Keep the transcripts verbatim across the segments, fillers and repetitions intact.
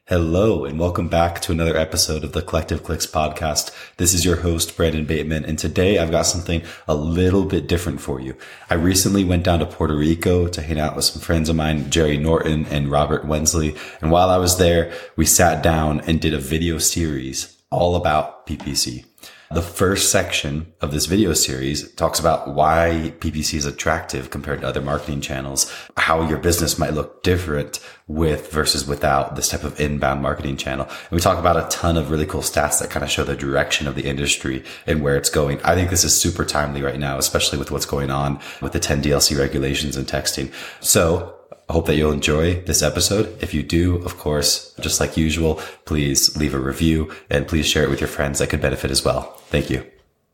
Hello, and welcome back to another episode of the Collective Clicks podcast. This is your host, Brandon Bateman, and today I've got something a little bit different for you. I recently went down to Puerto Rico to hang out with some friends of mine, Jerry Norton and Robert Wensley, and while I was there, we sat down and did a video series all about P P C. The first section of this video series talks about why P P C is attractive compared to other marketing channels, how your business might look different with versus without this type of inbound marketing channel. And we talk about a ton of really cool stats that kind of show the direction of the industry and where it's going. I think this is super timely right now, especially with what's going on with the ten D L C regulations and texting. So I hope that you'll enjoy this episode. If you do, of course, just like usual, please leave a review and please share it with your friends that could benefit as well. Thank you.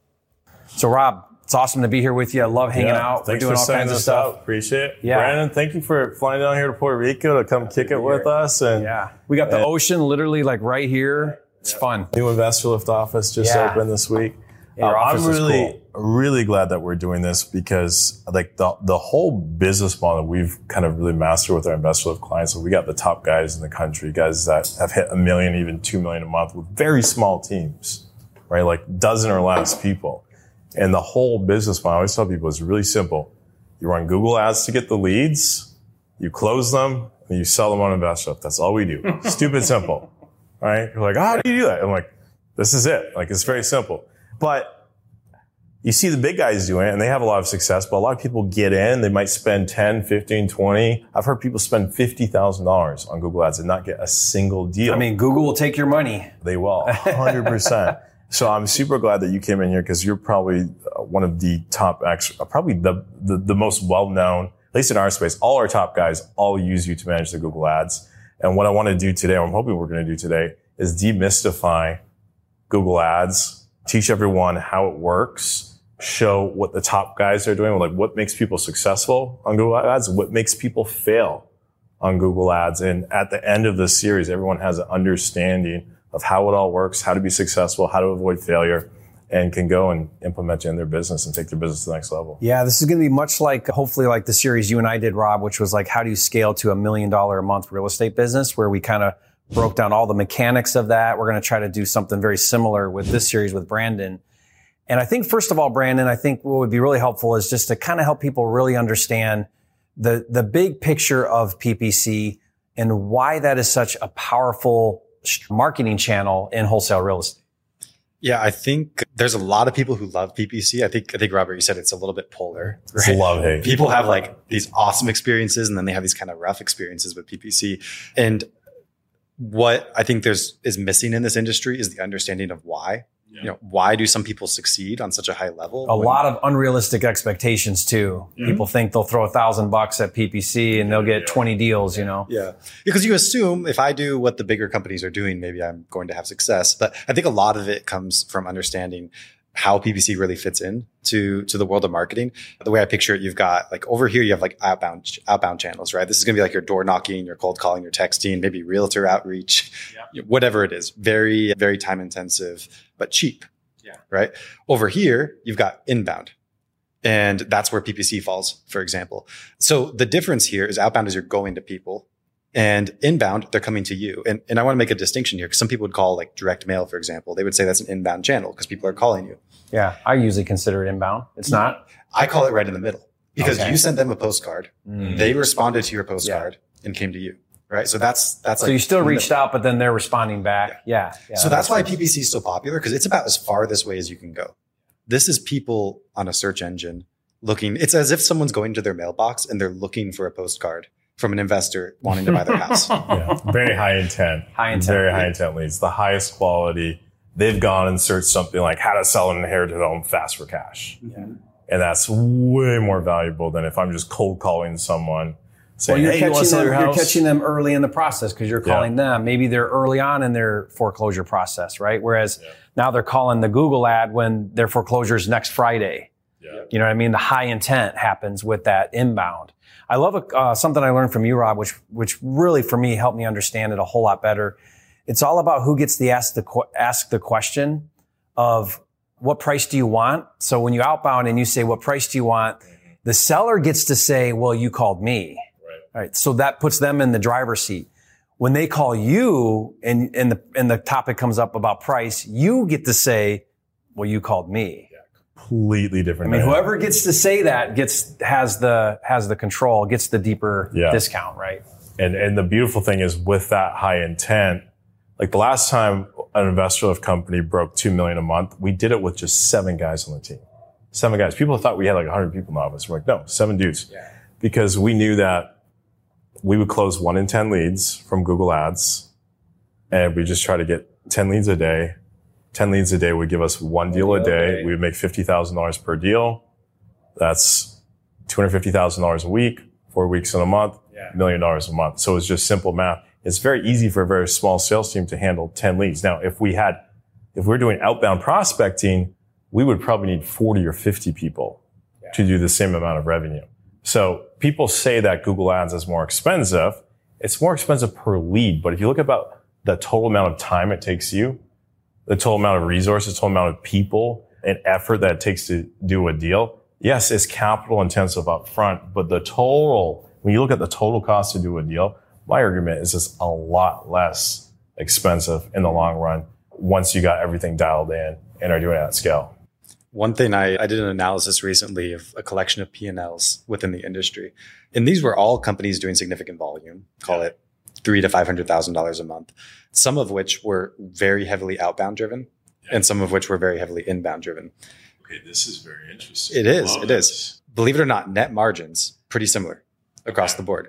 So Rob, it's awesome to be here with you. I love hanging yeah, out. Thanks We're doing for all setting kinds of this stuff. up. Appreciate it. Yeah. Brandon, thank you for flying down here to Puerto Rico to come kick it with us. And yeah, we got the and ocean literally like right here. It's fun. New Investor Lift office just Yeah. opened this week. Yeah, your Uh, office I'm is really, cool. really glad that we're doing this because like the the whole business model we've kind of really mastered with our Investor Lift clients. So we got the top guys in the country, guys that have hit a million, even two million a month with very small teams, right? Like dozen or less people. And the whole business model, I always tell people, is really simple. You run Google ads to get the leads, you close them, and you sell them on Investor Lift. That's all we do. Stupid simple, right? You're like, how do you do that? I'm like, this is it. Like, it's very simple. But you see the big guys doing it and they have a lot of success, but a lot of people get in, they might spend ten, fifteen, twenty. I've heard people spend fifty thousand dollars on Google ads and not get a single deal. I mean, Google will take your money. They will, one hundred percent. So I'm super glad that you came in here because you're probably one of the top, actually, probably the, the, the most well-known, at least in our space. All our top guys all use you to manage the Google ads. And what I want to do today, or I'm hoping we're going to do today, is demystify Google ads, teach everyone how it works, show what the top guys are doing, like what makes people successful on Google ads, what makes people fail on Google ads. And at the end of this series, everyone has an understanding of how it all works, how to be successful, how to avoid failure, and can go and implement it in their business and take their business to the next level. Yeah, this is going to be much like, hopefully like the series you and I did, Rob, which was like, how do you scale to a million dollar a month real estate business, where we kind of broke down all the mechanics of that. We're going to try to do something very similar with this series with Brandon. And I think, first of all, Brandon, I think what would be really helpful is just to kind of help people really understand the, the big picture of P P C and why that is such a powerful marketing channel in wholesale real estate. Yeah, I think there's a lot of people who love P P C. I think, I think Robert, you said it's a little bit polar. It's right? love hate. People have like these awesome experiences and then they have these kind of rough experiences with P P C. And what I think there's is missing in this industry is the understanding of why. Yeah. You know, why do some people succeed on such a high level? A when, lot of unrealistic expectations too. Mm-hmm. People think they'll throw a thousand bucks at P P C and they'll get yeah. twenty deals, you know? Yeah. Because you assume if I do what the bigger companies are doing, maybe I'm going to have success. But I think a lot of it comes from understanding how P P C really fits in to, to the world of marketing. The way I picture it, you've got like over here, you have like outbound, outbound channels, right? This is going to be like your door knocking, your cold calling, your texting, maybe realtor outreach, yeah. whatever it is. Very, very time intensive, but cheap. Yeah. Right. Over here, you've got inbound. And that's where P P C falls, for example. So the difference here is outbound is you're going to people. And inbound, they're coming to you. And, and I want to make a distinction here because some people would call like direct mail, for example. They would say that's an inbound channel because people are calling you. Yeah. I usually consider it inbound. It's not. I call it right in the middle because okay. you sent them a postcard. Mm. They responded to your postcard yeah. and came to you. Right. So that's, that's so like. you still reached out, but then they're responding back. Yeah. yeah. yeah so that's why P P C is so popular because it's about as far this way as you can go. This is people on a search engine looking. It's as if someone's going to their mailbox and they're looking for a postcard from an investor wanting to buy their house. Yeah, very high intent. High intent. Very high intent leads. The highest quality. They've gone and searched something like how to sell an inherited home fast for cash. Yeah. And that's way more valuable than if I'm just cold calling someone saying, well, you're, hey, catching you want to sell them, your house? You're catching them early in the process because you're calling yeah. them. Maybe they're early on in their foreclosure process, right? Whereas yeah. now they're calling the Google ad when their foreclosure is next Friday. Yeah. You know what I mean? The high intent happens with that inbound. I love a, uh, something I learned from you, Rob, which which really for me helped me understand it a whole lot better. It's all about who gets the ask the ask the question of what price do you want? So when you outbound and you say, what price do you want? The seller gets to say, well, you called me. Right. All right. So that puts them in the driver's seat. When they call you and, and the, and the topic comes up about price, you get to say, well, you called me. Yeah, completely different. I mean, dynamic. whoever gets to say that gets, has the, has the control, gets the deeper yeah. discount, right? And, and the beautiful thing is with that high intent, like the last time an investor lift company broke two million a month, we did it with just seven guys on the team. Seven guys. People thought we had like a hundred people in the office. We're like, no, seven dudes. Yeah. Because we knew that we would close one in ten leads from Google Ads, and we just try to get ten leads a day. ten leads a day would give us one deal a day. We would make fifty thousand dollars per deal. That's two hundred fifty thousand dollars a week, four weeks in a month, yeah. million dollars a month. So it's just simple math. It's very easy for a very small sales team to handle ten leads. Now, if we had, if we're doing outbound prospecting, we would probably need forty or fifty people yeah. to do the same amount of revenue. So people say that Google Ads is more expensive. It's more expensive per lead. But if you look about the total amount of time it takes you, the total amount of resources, the total amount of people and effort that it takes to do a deal, yes, it's capital intensive up front, but the total, when you look at the total cost to do a deal, my argument is it's a lot less expensive in the long run once you got everything dialed in and are doing it at scale. One thing I, I did an analysis recently of a collection of P and Ls within the industry. And these were all companies doing significant volume, call it three to five hundred thousand dollars a month, some of which were very heavily outbound driven yeah. and some of which were very heavily inbound driven. Okay, this is very interesting. It is, it is. Believe it or not, net margins, pretty similar across okay. the board.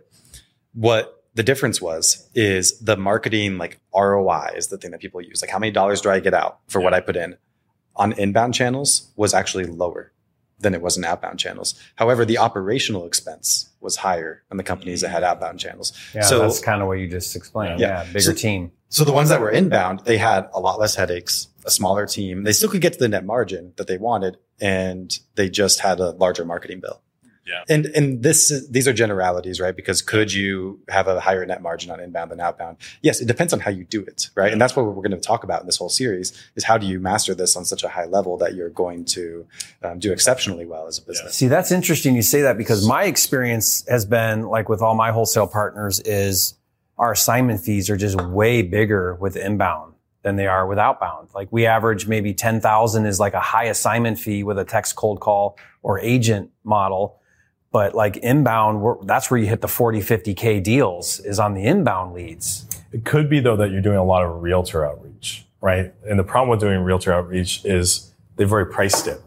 What the difference was is the marketing, like R O I is the thing that people use. Like how many dollars do I get out for yeah. what I put in? On inbound channels was actually lower than it was in outbound channels. However, the operational expense was higher on the companies that had outbound channels. Yeah, so that's kind of what you just explained. Yeah, yeah bigger so, team. So the ones that were inbound, they had a lot less headaches, a smaller team. They still could get to the net margin that they wanted, and they just had a larger marketing bill. Yeah. And and this is, these are generalities, right? Because could you have a higher net margin on inbound than outbound? Yes, it depends on how you do it, right? Yeah. And that's what we're going to talk about in this whole series is how do you master this on such a high level that you're going to um, do exceptionally well as a business. Yeah. See, that's interesting you say that because my experience has been like with all my wholesale partners is our assignment fees are just way bigger with inbound than they are with outbound. Like we average maybe ten thousand is like a high assignment fee with a text cold call or agent model. But like inbound, we're, that's where you hit the forty, fifty K deals is on the inbound leads. It could be though that you're doing a lot of realtor outreach, right? And the problem with doing realtor outreach is they've already priced it.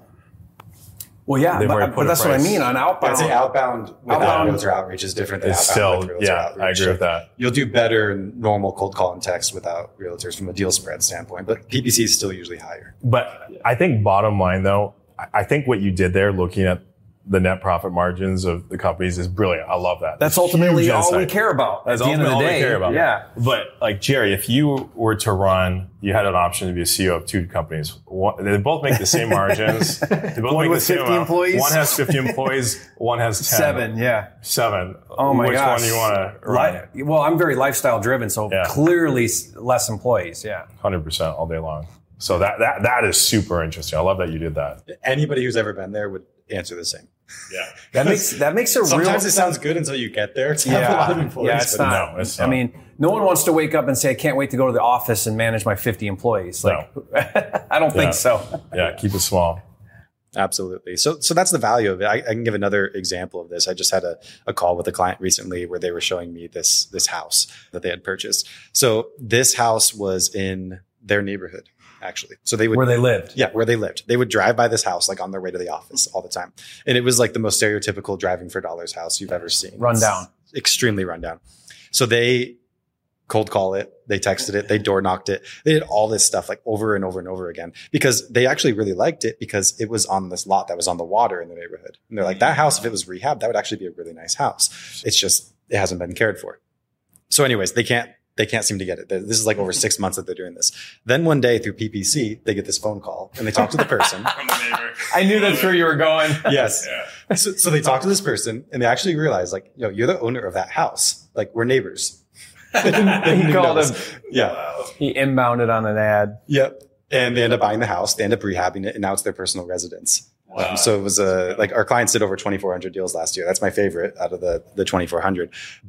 Well, yeah, but, but that's what I mean on outbound. I'd say outbound without outbound, realtor outreach is different than it's outbound still, with realtor yeah, outreach. I agree with that. You'll do better in normal cold call and text without realtors from a deal spread standpoint, but P P C is still usually higher. But I think bottom line though, I think what you did there looking at the net profit margins of the companies is brilliant. I love that. That's ultimately all we care about at That's the end of the all day. We care about. Yeah. But like Jerry, if you were to run, you had an option to be a C E O of two companies. One, they both make the same margins. They both one make with the same fifty amount. employees. One has fifty employees. One has ten. Seven. Yeah. Seven. Oh my Which gosh. one do you want to run? Li- well, I'm very lifestyle driven, so yeah. clearly less employees. Yeah. one hundred percent all day long. So that that that is super interesting. I love that you did that. Anybody who's ever been there would answer the same. Yeah, that makes that makes a Sometimes real. Sometimes it sounds good until you get there. To yeah, have a lot of employees, yeah, it's not. No, it's not. I mean, no one wants to wake up and say, "I can't wait to go to the office and manage my fifty employees." Like, no. I don't yeah. think so. Yeah, keep it small. Absolutely. So, so that's the value of it. I, I can give another example of this. I just had a, a call with a client recently where they were showing me this this house that they had purchased. So, this house was in their neighborhood. Actually. So they would, where they lived. Yeah. Where they lived. They would drive by this house, like on their way to the office all the time. And it was like the most stereotypical driving for dollars house you've ever seen. Rundown. It's extremely rundown. So they cold call it. They texted it. They door knocked it. They did all this stuff like over and over and over again because they actually really liked it because it was on this lot that was on the water in the neighborhood. And they're like, that house, if it was rehabbed, that would actually be a really nice house. It's just, it hasn't been cared for. So anyways, they can't, They can't seem to get it. This is like over six months that they're doing this. Then one day through P P C, they get this phone call and they talk to the person. From the neighbor. I knew that's where you were going. Yes. Yeah. So, so they talk to this person and they actually realize like, yo, you're the owner of that house. Like we're neighbors. They didn't, they didn't he called him. Yeah. Wow. He inbounded on an ad. Yep. And they end up buying the house. They end up rehabbing it and now it's their personal residence. Wow. Um, so it was a, like our clients did over twenty-four hundred deals last year. That's my favorite out of the, the twenty-four hundred. But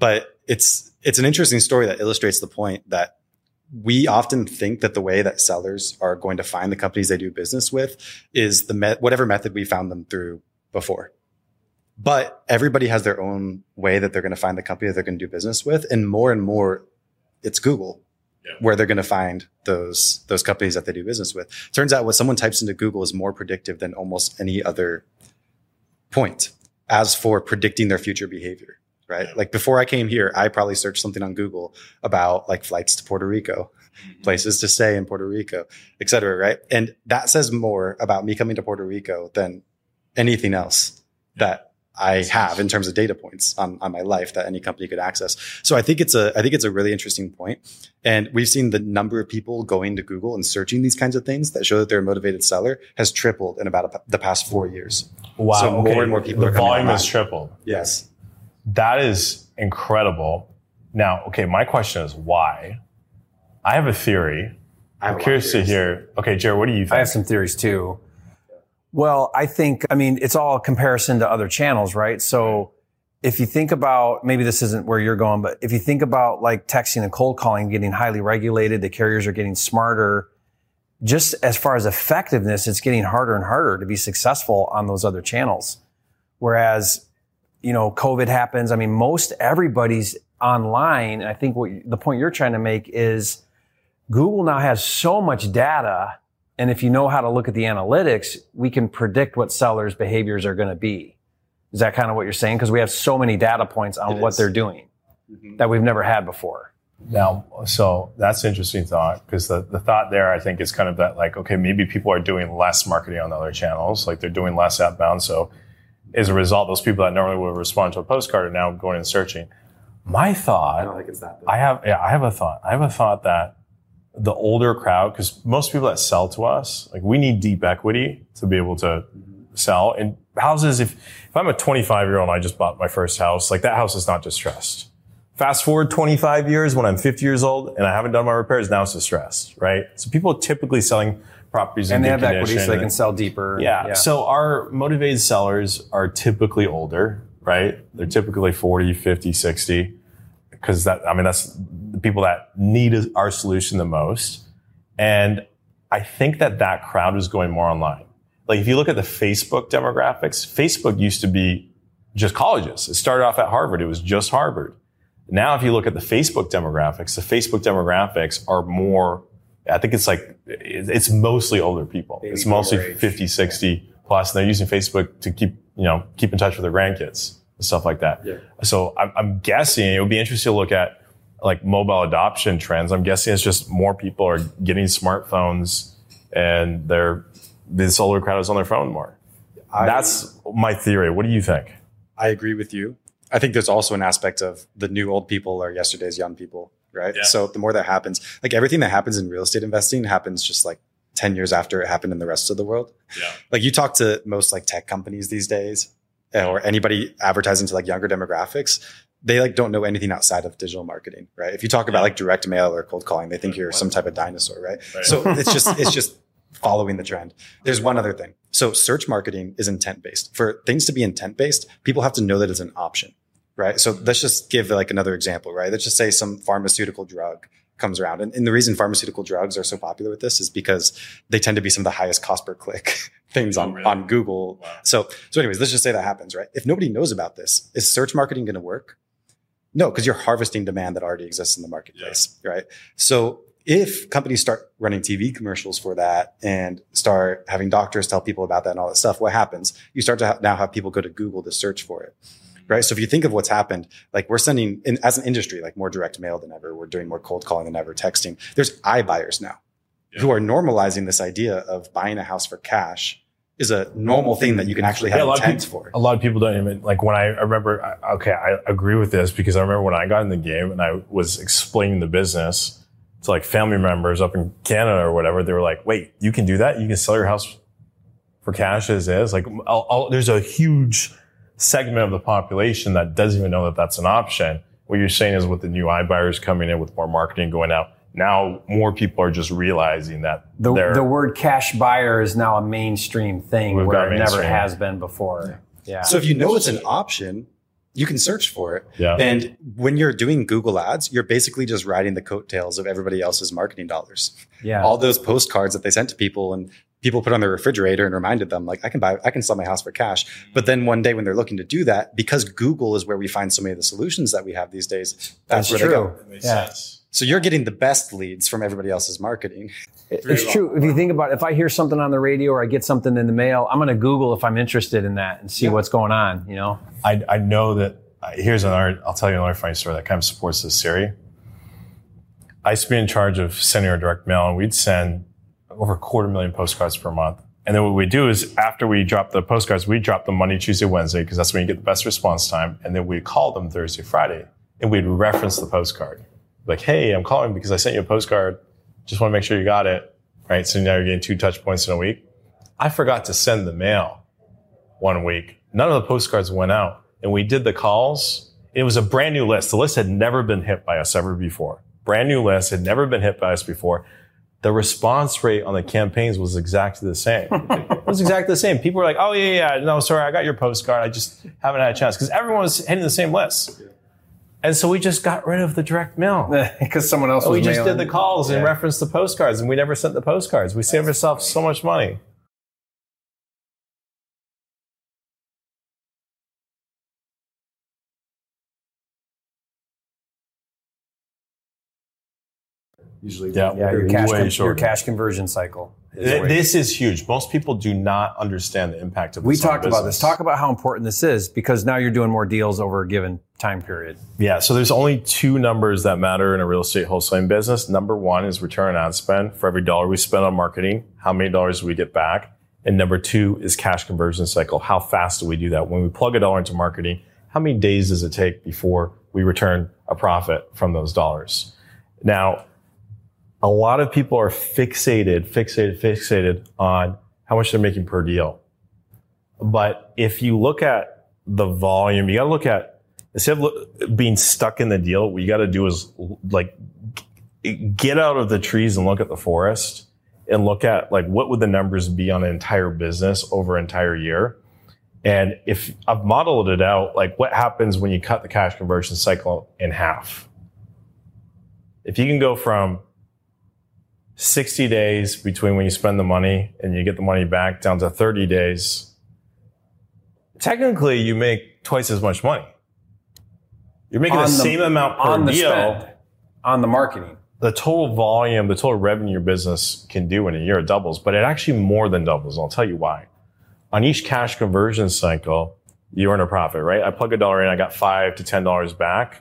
it's, it's an interesting story that illustrates the point that we often think that the way that sellers are going to find the companies they do business with is the me- whatever method we found them through before. But everybody has their own way that they're going to find the company that they're going to do business with. And more and more, it's Google yeah. where they're going to find those, those companies that they do business with. Turns out what someone types into Google is more predictive than almost any other point as for predicting their future behavior. Right? Like before I came here, I probably searched something on Google about like flights to Puerto Rico, places to stay in Puerto Rico, et cetera. Right? And that says more about me coming to Puerto Rico than anything else that I have in terms of data points on, on my life that any company could access. So I think it's a, I think it's a really interesting point. And we've seen the number of people going to Google and searching these kinds of things that show that they're a motivated seller has tripled in about a, the past four years. Wow. So more okay. and more people the are coming volume online. has tripled. Yes. That is incredible. Now, okay, my question is why? I have a theory. I'm curious to hear. Okay, Jared, what do you think? I have some theories too. Well, I think, I mean, it's all a comparison to other channels, right? So if you think about, maybe this isn't where you're going, but if you think about like texting and cold calling getting highly regulated, the carriers are getting smarter. Just as far as effectiveness, it's getting harder and harder to be successful on those other channels. Whereas, you know, COVID happens. I mean, most everybody's online. And I think what the point you're trying to make is Google now has so much data. And if you know how to look at the analytics, we can predict what sellers' behaviors are going to be. Is that kind of what you're saying? Because we have so many data points on it what is. they're doing mm-hmm. that we've never had before. Now, so that's an interesting thought, because the, the thought there, I think, is kind of that like, okay, maybe people are doing less marketing on other channels, like they're doing less outbound. So as a result, those people that normally would respond to a postcard are now going and searching. My thought, I don't think it's that big. I have, yeah, I have a thought. I have a thought that the older crowd, because most people that sell to us, like we need deep equity to be able to mm-hmm. sell. And houses, if, if I'm a twenty-five year old and I just bought my first house, like that house is not distressed. Fast forward twenty-five years when I'm fifty years old and I haven't done my repairs, now it's distressed, right? So people are typically selling properties in and they good have equity condition. so they can sell deeper. Yeah. yeah. So our motivated sellers are typically older, right? They're typically forty, fifty, sixty. Because that, I mean, that's the people that need our solution the most. And I think that that crowd is going more online. Like if you look at the Facebook demographics, Facebook used to be just colleges. It started off at Harvard. It was just Harvard. Now, if you look at the Facebook demographics, the Facebook demographics are more, I think it's like, it's mostly older people. It's mostly fifty, sixty plus. And they're using Facebook to keep, you know, keep in touch with their grandkids and stuff like that. Yeah. So I'm, I'm guessing it would be interesting to look at like mobile adoption trends. I'm guessing it's just more people are getting smartphones and they're, this older crowd is on their phone more. I, That's my theory. What do you think? I agree with you. I think there's also an aspect of the new old people are yesterday's young people, right? Yeah. So the more that happens, like everything that happens in real estate investing happens just like ten years after it happened in the rest of the world. Yeah. Like you talk to most like tech companies these days or anybody advertising to like younger demographics, they like don't know anything outside of digital marketing, right? If you talk about like direct mail or cold calling, they think you're some type of dinosaur, right? right. So it's just, it's just following the trend. There's one other thing. So search marketing is intent based. For things to be intent based, people have to know that it's an option, right? So let's just give like another example, right? Let's just say some pharmaceutical drug comes around. And, and the reason pharmaceutical drugs are so popular with this is because they tend to be some of the highest cost per click things on, oh, really? on Google. Wow. So, so anyways, let's just say that happens, right? If nobody knows about this, is search marketing going to work? No, because you're harvesting demand that already exists in the marketplace, yeah. right? So if companies start running T V commercials for that and start having doctors tell people about that and all that stuff, what happens? You start to ha- now have people go to Google to search for it. Right. So if you think of what's happened, like we're sending in as an industry, like more direct mail than ever. We're doing more cold calling than ever, texting. There's iBuyers now yeah. who are normalizing this idea of buying a house for cash is a normal thing that you can actually have yeah, intent people, for. A lot of people don't even like when I, I remember, okay, I agree with this because I remember when I got in the game and I was explaining the business to like family members up in Canada or whatever. They were like, wait, you can do that? You can sell your house for cash as is? Like I'll, I'll, there's a huge segment of the population that doesn't even know that that's an option. What you're saying is with the new iBuyers coming in with more marketing going out, now more people are just realizing that the, the word cash buyer is now a mainstream thing where it never has been before. Yeah. yeah. So if you know it's an option, you can search for it. Yeah. And when you're doing Google ads, you're basically just riding the coattails of everybody else's marketing dollars. Yeah. All those postcards that they sent to people and people put on their refrigerator and reminded them, like, I can buy, I can sell my house for cash. But then one day when they're looking to do that, because Google is where we find so many of the solutions that we have these days, that's, That's where true. they go. That makes Yeah. sense. So you're getting the best leads from everybody else's marketing. It's true. If you think about it, if I hear something on the radio or I get something in the mail, I'm going to Google if I'm interested in that and see Yeah. what's going on, you know? I, I know that, uh, here's another, I'll tell you another funny story that kind of supports this theory. I used to be in charge of sending our direct mail, and we'd send over a quarter million postcards per month. And then what we do is after we drop the postcards, we drop them Monday, Tuesday, Wednesday, because that's when you get the best response time. And then we call them Thursday, Friday, and we'd reference the postcard. Like, hey, I'm calling because I sent you a postcard. Just want to make sure you got it. Right? So now you're getting two touch points in a week. I forgot to send the mail one week. None of the postcards went out. And we did the calls. It was a brand new list. The list had never been hit by us ever before. Brand new list, had never been hit by us before. The response rate on the campaigns was exactly the same. It was exactly the same. People were like, oh, yeah, yeah, no, sorry, I got your postcard. I just haven't had a chance. Because everyone was hitting the same list. And so we just got rid of the direct mail. Because someone else was We just mailing. did the calls and Yeah. referenced the postcards, and we never sent the postcards. We saved ourselves so much money. Usually, Yeah, Yeah, your cash, way con- your shorter. cash conversion cycle. is Th- way- This is huge. Most people do not understand the impact of this we on talked about business. this. Talk about how important this is because now you're doing more deals over a given time period. Yeah, so there's only two numbers that matter in a real estate wholesaling business. Number one is return on ad spend. For every dollar we spend on marketing, how many dollars do we get back? And number two is cash conversion cycle. How fast do we do that? When we plug a dollar into marketing, how many days does it take before we return a profit from those dollars? Now, a lot of people are fixated, fixated, fixated on how much they're making per deal. But if you look at the volume, you got to look at, instead of look, being stuck in the deal, what you got to do is like get out of the trees and look at the forest and look at like what would the numbers be on an entire business over an entire year. And if I've modeled it out, like what happens when you cut the cash conversion cycle in half? If you can go from sixty days between when you spend the money and you get the money back down to thirty days, technically you make twice as much money. You're making the, On the- same amount per on the deal. spend, on the marketing. The total volume, the total revenue your business can do in a year, it doubles, but it actually more than doubles. I'll tell you why. On each cash conversion cycle, you earn a profit, right? I plug a dollar in, I got five to ten dollars back.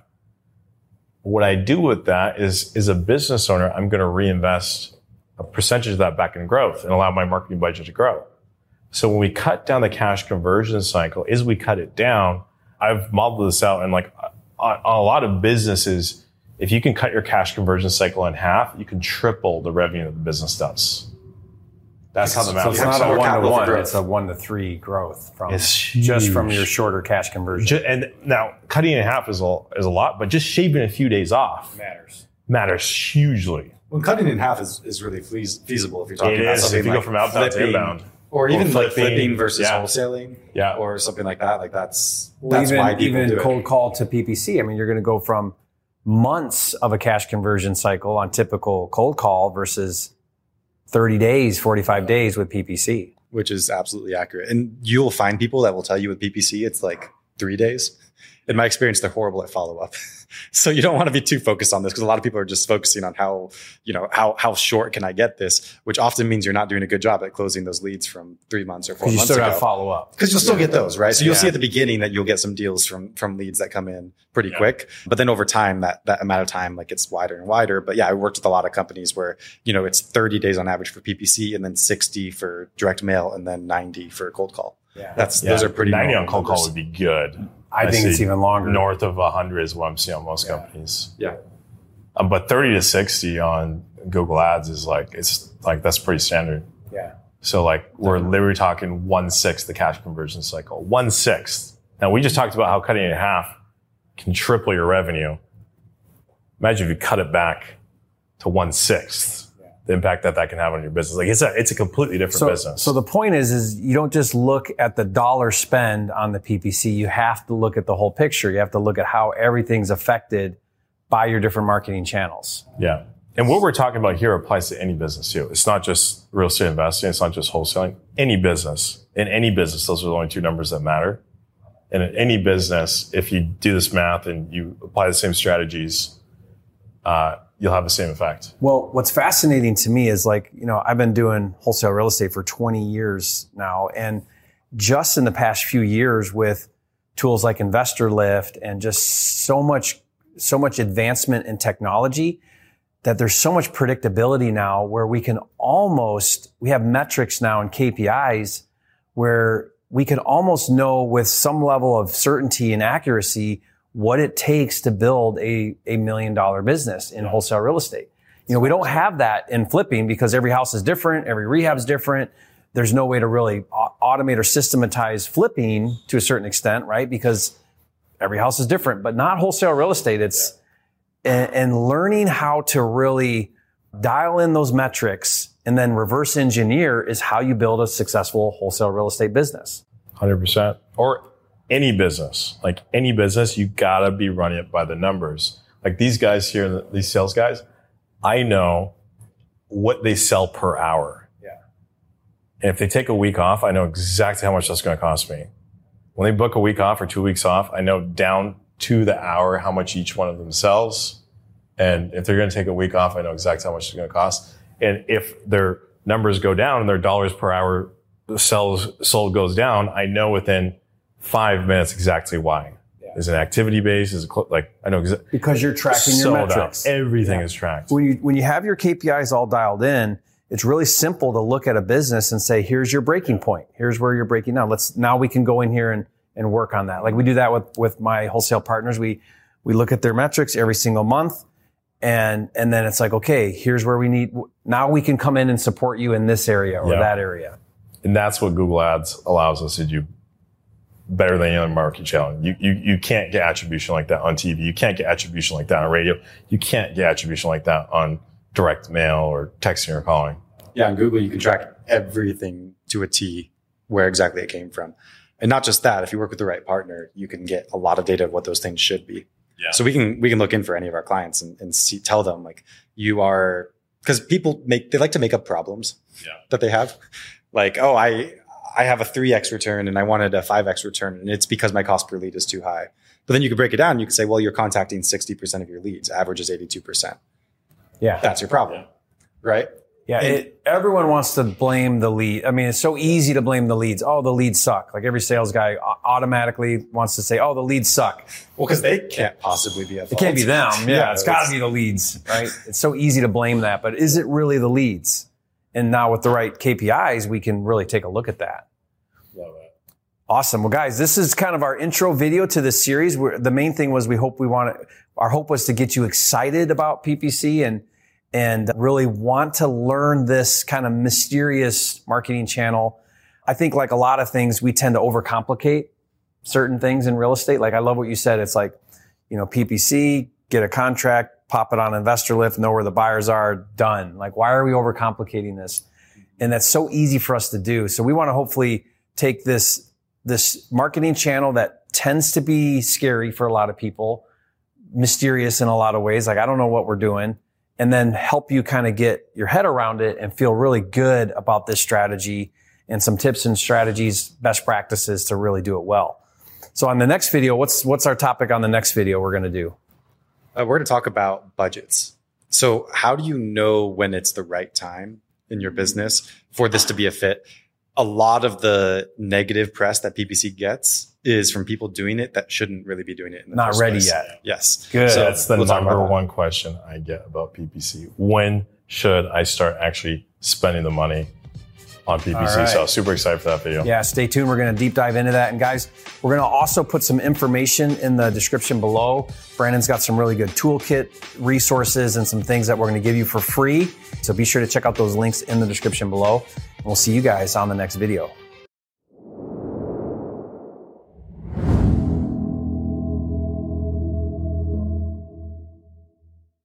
What I do with that is, as a business owner, I'm going to reinvest a percentage of that back in growth and allow my marketing budget to grow. So when we cut down the cash conversion cycle, as we cut it down, I've modeled this out, and like on a lot of businesses, if you can cut your cash conversion cycle in half, you can triple the revenue that the business does. That's how the math So it's works. not some a more one to capital for one; growth. it's a one to three growth from It's just from huge. your shorter cash conversion. Ju- And now cutting it in half is a, is a lot, but just shaving a few days off matters. matters hugely. Well, cutting in half is, is really feas- feasible if you're talking It about is, something if you go like from outbound to flipping, inbound. or even like flipping, flipping versus yeah. wholesaling, Yeah. or something like that. Like that's Well, that's even why people even do cold it. call to P P C. I mean, you're going to go from months of a cash conversion cycle on typical cold call versus thirty days, forty-five days with P P C. Which is absolutely accurate. And you'll find people that will tell you with P P C, it's like three days. In my experience, they're horrible at follow up. So you don't want to be too focused on this because a lot of people are just focusing on how, you know, how, how short can I get this, which often means you're not doing a good job at closing those leads from three months or four Because you months still got ago. to follow up. Because you'll still get those, right? So you'll Yeah. see at the beginning that you'll get some deals from from leads that come in pretty quick. But then over time, that that amount of time like gets wider and wider. But yeah, I worked with a lot of companies where, you know, it's thirty days on average for P P C and then sixty for direct mail and then ninety for cold call. Yeah. That's Yeah. those are pretty ninety on normal cold call numbers. would be good. I think see it's even longer. North of one hundred is what I'm seeing on most companies. Yeah. Um, but thirty to sixty on Google Ads is like, it's like, that's pretty standard. Yeah. So like we're literally talking one sixth the cash conversion cycle. One sixth. Now we just talked about how cutting it in half can triple your revenue. Imagine if you cut it back to one sixth. the impact that that can have on your business. Like it's a, it's a completely different so, business. So the point is, is you don't just look at the dollar spend on the P P C. You have to look at the whole picture. You have to look at how everything's affected by your different marketing channels. Yeah. And what we're talking about here applies to any business too. It's not just real estate investing. It's not just wholesaling. Any business. In any business, those are the only two numbers that matter. And in any business, if you do this math and you apply the same strategies, uh, you'll have the same effect. Well, what's fascinating to me is like, you know, I've been doing wholesale real estate for twenty years now. And just in the past few years with tools like InvestorLift and just so much, so much advancement in technology, that there's so much predictability now where we can almost, we have metrics now and K P Is where we can almost know with some level of certainty and accuracy what it takes to build a, a million dollar business in wholesale real estate. You know, we don't have that in flipping because every house is different, every rehab is different. There's no way to really automate or systematize flipping to a certain extent, right? Because every house is different, but not wholesale real estate. It's, and, and learning how to really dial in those metrics and then reverse engineer is how you build a successful wholesale real estate business. one hundred percent. Or any business, like any business, you gotta be running it by the numbers. Like these guys here, these sales guys, I know what they sell per hour. Yeah. And if they take a week off, I know exactly how much that's going to cost me. When they book a week off or two weeks off, I know down to the hour how much each one of them sells. And if they're going to take a week off, I know exactly how much it's going to cost. And if their numbers go down and their dollars per hour sells sold goes down, I know within five minutes exactly why. Yeah. Is it activity based? Is it cl- like I know exactly because you're tracking your metrics. Down. Everything yeah. is tracked. When you when you have your K P Is all dialed in, it's really simple to look at a business and say, here's your breaking point. Here's where you're breaking down. Let's now we can go in here and and work on that. Like we do that with with my wholesale partners. We we look at their metrics every single month. And, and then it's like, okay, here's where we need, now we can come in and support you in this area or yeah. that area. And that's what Google Ads allows us to do better than any other marketing channel. You, you, you can't get attribution like that on T V. You can't get attribution like that on radio. You can't get attribution like that on direct mail or texting or calling. Yeah. On Google, you can track everything to a T where exactly it came from. And not just that, if you work with the right partner, you can get a lot of data of what those things should be. Yeah. So we can we can look in for any of our clients and, and see, tell them like you are, because people make they like to make up problems yeah. that they have. Like, oh, I I have a three X return and I wanted a five X return and it's because my cost per lead is too high. But then you could break it down. You could say, well, you're contacting sixty percent of your leads. Average is eighty-two percent. Yeah. That's your problem. Yeah. Right? Yeah. It, everyone wants to blame the lead. I mean, it's so easy to blame the leads. Oh, the leads suck. Like every sales guy automatically wants to say, oh, the leads suck. Well, because they can't possibly be at fault. It can't be them. Yeah. yeah it's got to be the leads, right? It's so easy to blame that. But is it really the leads? And now with the right K P Is, we can really take a look at that. Love it. Awesome. Well, guys, this is kind of our intro video to this series. Where the main thing was we hope we want to, our hope was to get you excited about P P C and and really want to learn this kind of mysterious marketing channel. I think like a lot of things, we tend to overcomplicate certain things in real estate. Like I love what you said. It's like, you know, P P C, get a contract, pop it on InvestorLift, know where the buyers are, done. Like, why are we overcomplicating this? And that's so easy for us to do. So we want to hopefully take this, this marketing channel that tends to be scary for a lot of people, mysterious in a lot of ways. Like, I don't know what we're doing. And then help you kind of get your head around it and feel really good about this strategy and some tips and strategies, best practices to really do it well. So on the next video, what's what's our topic on the next video we're going to do? Uh, we're going to talk about budgets. So how do you know when it's the right time in your business for this to be a fit? A lot of the negative press that P P C gets is from people doing it that shouldn't really be doing it in the Not first ready place. yet. Yes. Good. So that's the we'll number one question I get about P P C. When should I start actually spending the money on P P C? Right. So super excited for that video. Yeah, stay tuned. We're going to deep dive into that. And guys, we're going to also put some information in the description below. Brandon's got some really good toolkit resources and some things that we're going to give you for free. So be sure to check out those links in the description below. And we'll see you guys on the next video.